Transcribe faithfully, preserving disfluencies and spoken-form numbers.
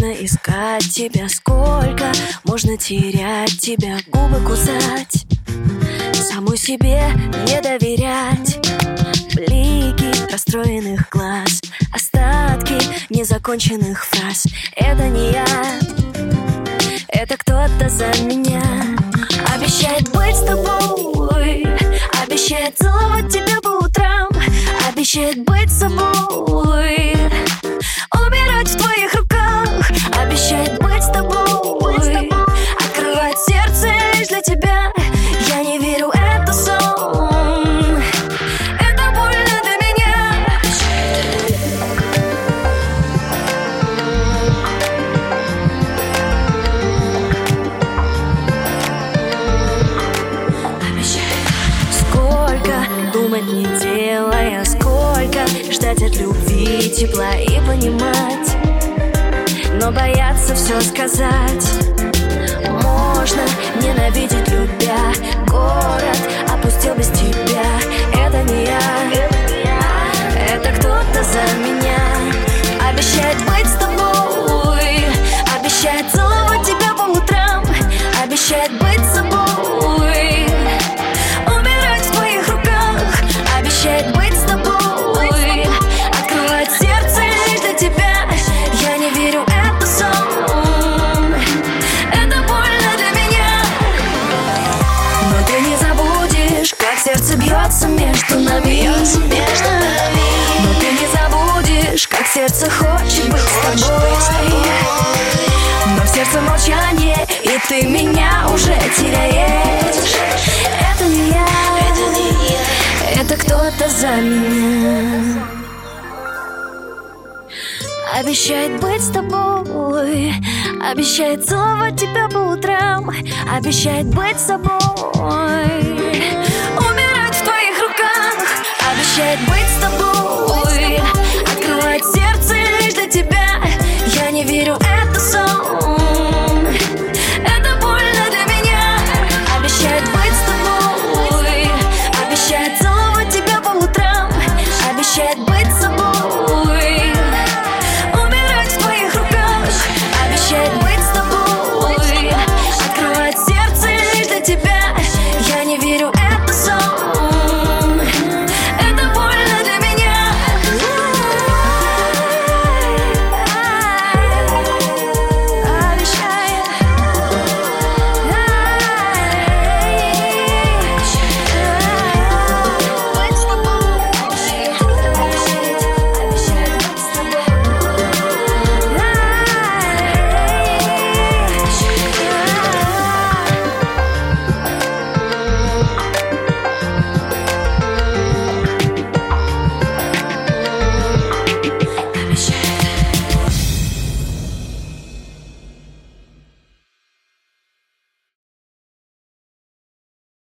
можно искать тебя, сколько можно терять тебя, губы кусать, самой себе не доверять. Блики расстроенных глаз, остатки незаконченных фраз. Это не я, это кто-то за меня. Обещает быть с тобой, обещает целовать тебя по утрам, обещает быть собой, умирать в твоих руках. Обещает быть с тобой, открывать сердце лишь для тебя. Я не верю, это сон, это больно для меня. Обещает. Сколько думать не делая, сколько ждать от любви тепла и понимать, но бояться все сказать. Можно ненавидеть, любя, город опустил без тебя. Это не я, это кто-то за меня. Обещает быть с тобой, обещает целовать тебя по утрам, обещает быть с собой, умирать в твоих руках. Обещает быть с тобой, открывать сердце лишь для тебя. Я не верю, это сон, это больно для меня. Но ты не забудешь, как сердце бьется между нами. Но ты не забудешь, как сердце хочет быть с тобой. Но в сердце молчание, и ты меня уже теряешь. Это не я, это кто-то за меня. Обещает быть с тобой, обещает целовать тебя по утрам, обещает быть с собой, умирать в твоих руках. Обещает быть с тобой,